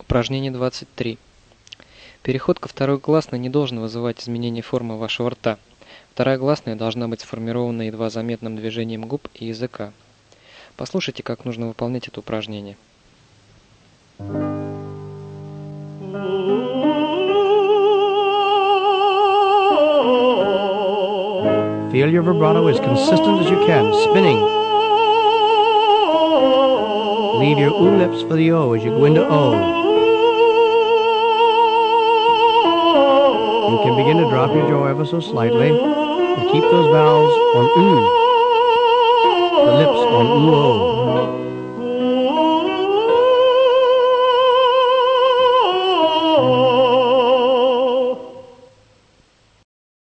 Упражнение 23. Переход ко второй гласной не должен вызывать изменение формы вашего рта. Вторая гласная должна быть сформирована едва заметным движением губ и языка. Послушайте, как нужно выполнять это упражнение. Feel your vibrato as consistent as you can, spinning. Leave your oo lips for the O as you go into O. You can begin to drop your jaw ever so slightly, but keep those vowels on oo, the lips on oo-o.